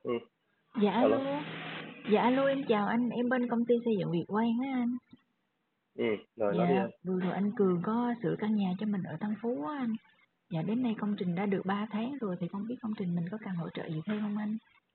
Ừ, Dạ alo. alo. Dạ alo, em chào anh, em bên công ty xây dựng Việt Quang á anh. Ừ, rồi nói đi Dạ, anh. vừa rồi anh Cường có sửa căn nhà cho mình ở Tân Phú á anh. Dạ, đến nay công trình đã được 3 tháng rồi thì không biết công trình mình có cần hỗ trợ gì thêm không anh?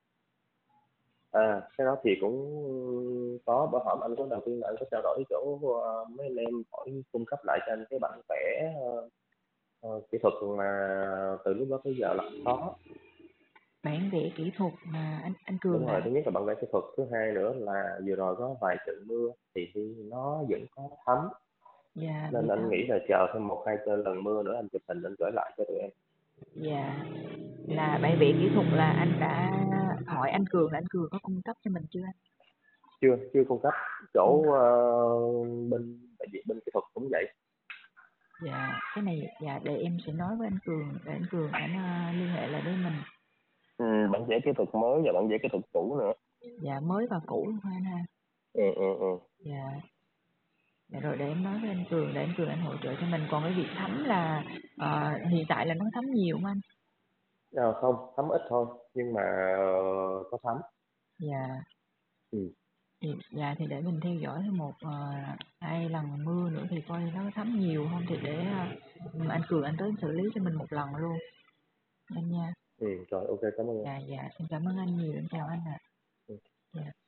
Cái đó thì cũng có, bảo hỏi anh có đầu tiên là anh có trao đổi với chỗ mấy anh em hỏi cung cấp lại cho anh cái bản vẽ kỹ thuật mà từ lúc đó tới giờ là không có. Bản vẽ kỹ thuật mà anh Cường Đúng rồi, hả? thứ nhất là bản vẽ kỹ thuật, thứ hai nữa là vừa rồi có vài trận mưa thì nó vẫn có thấm, Dạ, nên bị anh thấm. nghĩ là chờ thêm một hai lần mưa nữa anh chụp hình anh gửi lại cho tụi em. Dạ, là bản vẽ kỹ thuật là anh đã hỏi anh Cường là anh Cường có cung cấp cho mình chưa anh? Chưa chưa cung cấp. Không. Chỗ bên đại diện bên kỹ thuật cũng vậy. Dạ, cái này dạ để em sẽ nói với anh Cường để anh Cường liên hệ lại với mình. Ừ, bản vẽ kỹ thuật mới và bản vẽ kỹ thuật cũ nữa. Dạ, mới và cũ luôn ha anh ha. Ừ. Dạ. Dạ rồi để em nói với anh Cường để anh Cường anh hỗ trợ cho mình. Còn cái việc thấm là hiện tại là nó thấm nhiều không anh? Không, thấm ít thôi, nhưng mà có thấm. Dạ. Ừ. Dạ thì để mình theo dõi thêm một hai lần mưa nữa thì coi nó thấm nhiều không thì để anh Cường anh tới xử lý cho mình một lần luôn anh nha. Rồi, ok, cảm ơn em. Dạ em cảm ơn anh nhiều, em chào anh ạ. Ừ. Dạ.